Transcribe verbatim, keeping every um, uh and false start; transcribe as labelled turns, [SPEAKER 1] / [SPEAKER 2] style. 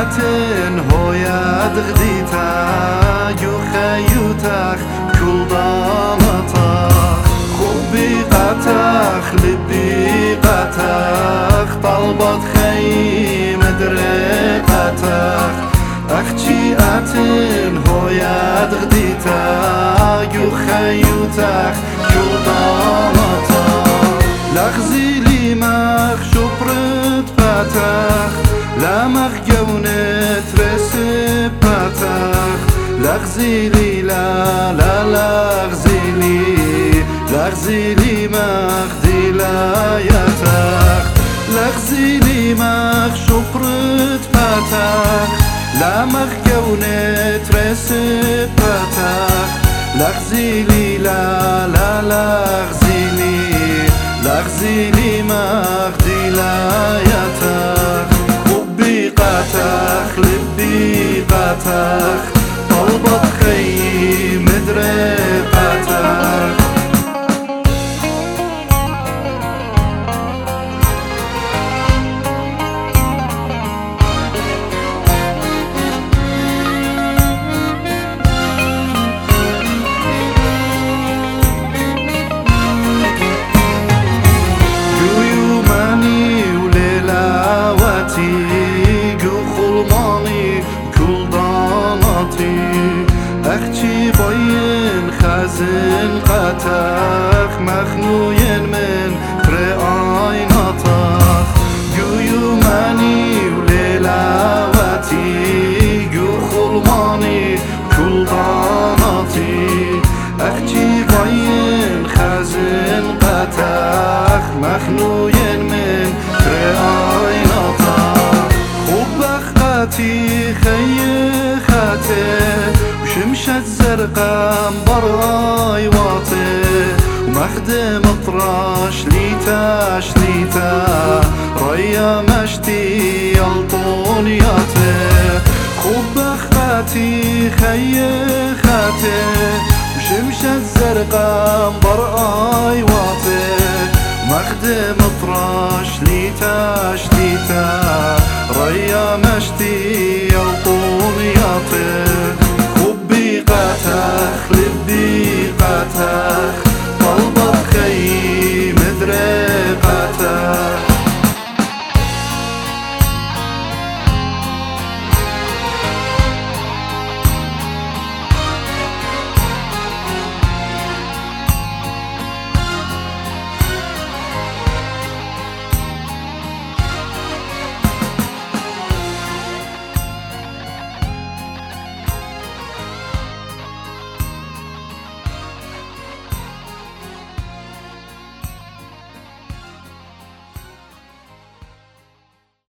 [SPEAKER 1] أتن هويا دغديتا يخيوتاخ كل ضالتاخ خبي قاتاخ لبي قاتاخ طلبت خي مدري قاتاخ أختي أتن هويا دغديتا يخيوتاخ كل ضالتاخ لغزي لي مخ شبرت باتاخ لا مخجونت رسب باتاخ لغزي لي لا لا لغزي لي لغزي لي مخدي لا يتاخ لغزي لي مخ شبرت باتاخ لا مخجونت رسب باتاخ لغزي لي لا لا لغزي لي لغزي لي مخدي لا يتاخ حبي قاتاخ لبي قاتاخ طلبت خي مدري قاتاخ أختي باين خازن قاتاخ مخنوين من رأي نطاخ جويو ماني وليلاواتي جو خلماني كل ضاناتي أختي باين خازن قاتاخ مخنوين من رأي نطاخ خب أخاتي خي خاتي شمشة زرقاء براي واطي ومخدم طراش ليتا شليتا ريا مشتي يلطون ياطي خب أخاتي خي خاتي وشمشة زرقاء براي واطي مخدم طراش ليتا شليتا ريا مشتي يلطون ياطي